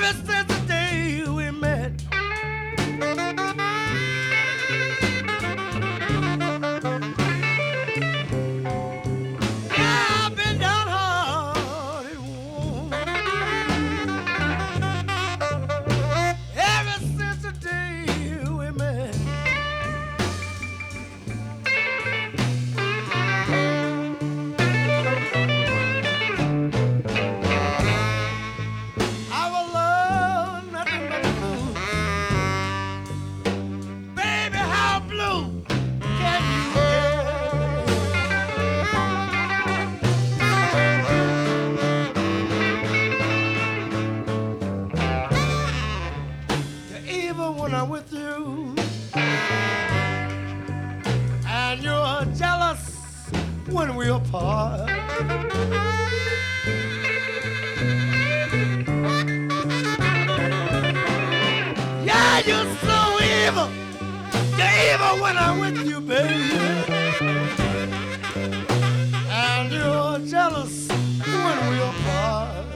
Ever since the day we met, yeah, I've been downhearted. Ever since the day we met, our love nothing but blue. Baby, how blue can you get? Even when I'm with you, and you're jealous when we apart. Yeah, you're so evil. You're evil when I'm with you, baby. And you're jealous when we apart.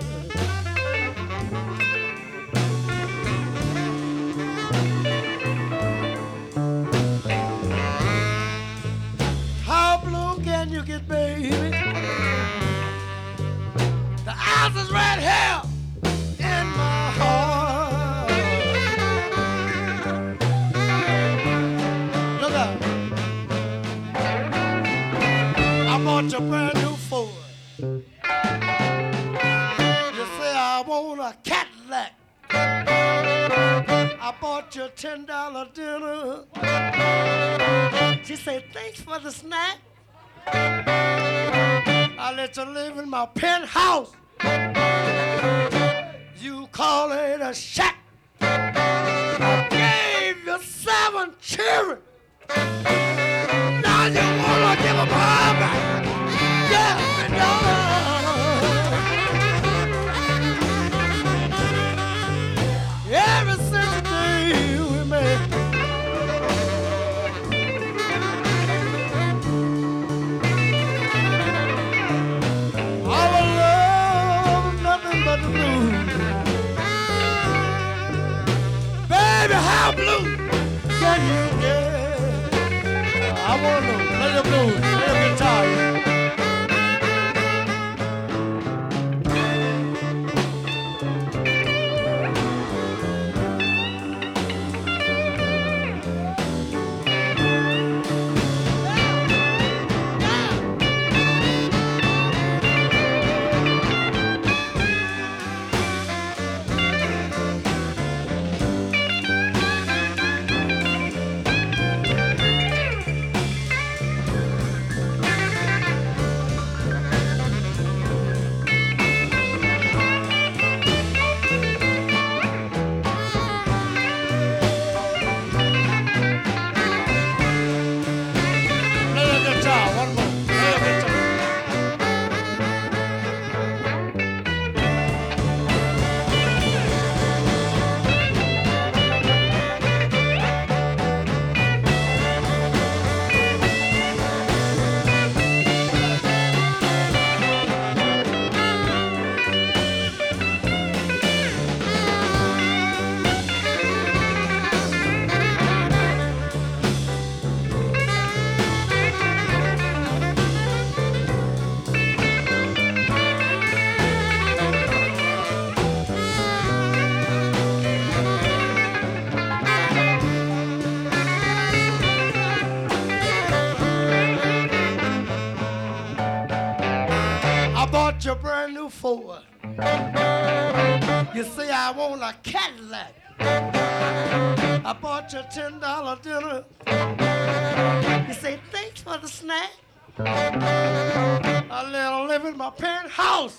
How blue can you get, baby? The eyes is right here in my heart. Look out. I bought you a brand new Ford. You say I want a Cadillac. I bought you a $10 dinner. She said, thanks for the snack. I let you live in my penthouse. You call it a shack. I gave you 7 children. Now you wanna give them all back. Yeah, and ever since the day we met, our love nothing but blue. Baby, how blue can you get? I wanna know. Play the blues, play the guitar. Your brand new Ford. You say I want a Cadillac. I bought you a $10 dinner. You say thanks for the snack. I let her live in my penthouse.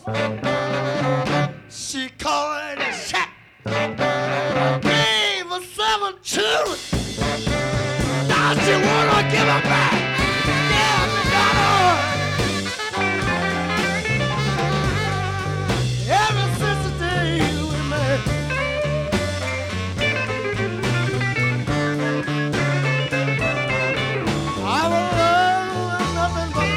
She called it a shack. Gave her 7 children. Now she wanna give them back. Yeah, Madonna. Ever since the day we met, our love is nothing but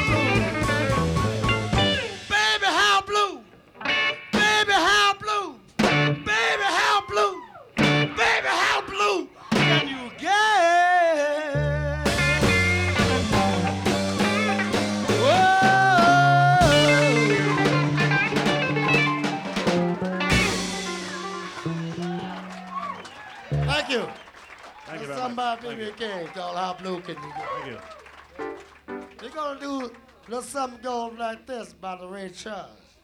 blue. Baby, how blue? Baby, how blue? Baby, how our baby game called How Blue Can You Get? Thank you. We're gonna do a little something goes like this by the Ray Charles.